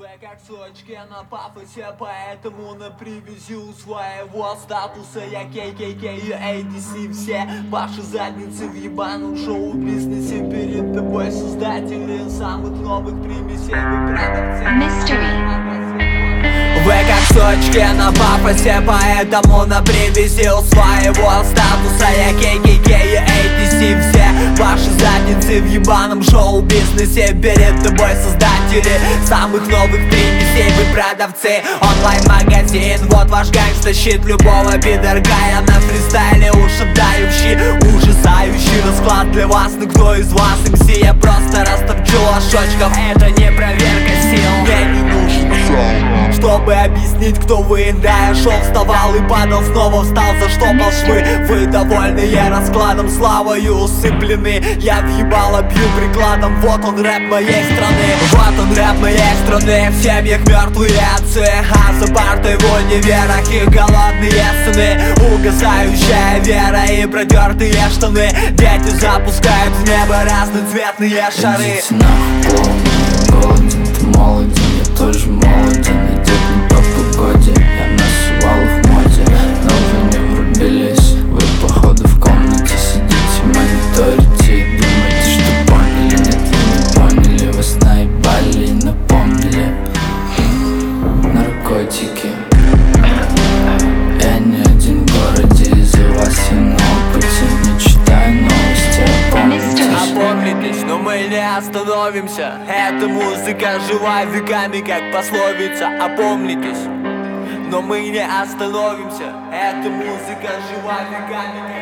Вы как сочки на пафосе, поэтому на привязи у своего статуса. Я KKK и ADC, все ваши задницы в ебаном шоу-бизнесе. Перед тобой создатели самых новых примесей. Вы продавцы. Вы как сочки на пафосе, поэтому на привязи у своего статуса. Я KKK и ADC, все ваши задницы в ебаном шоу-бизнесе. Перед тобой создатели самых новых примесей. Вы продавцы, онлайн-магазин. Вот ваш гангста-щит любого пидорка. Я на фристайле ушатающий, ужасающий расклад для вас. Но кто из вас МС? Я просто растопчу лошочков. Это не проверка сил. Мне не нужен чтобы объяснить, кто вы. Да, я шел, вставал и падал, снова встал, за что швы. Вы довольные раскладом, славою усыплены. Я въебало бью прикладом, вот он рэп моей страны. Вот он рэп моей страны. В семьях мертвые отцы, а за партой в универах их голодные сыны. Угасающая вера и протертые штаны. Дети запускают в небо разноцветные шары. Идите нахуй, голоден, ты молоден, я тоже молоден. Идет не по погоде, я на сувалах в моде. Но вы не врубились, вы походу в комнате сидите, мониторите и думаете, что поняли. Нет, вы не поняли, вас наебали и напомнили. Наркотики. Я не один в городе, из-за вас я на опыте. Не читаю новости, Опомнитесь, но мы не остановимся. Эта музыка жива веками, как пословица. Опомнитесь, но мы не остановимся. Эта музыка жива веками, как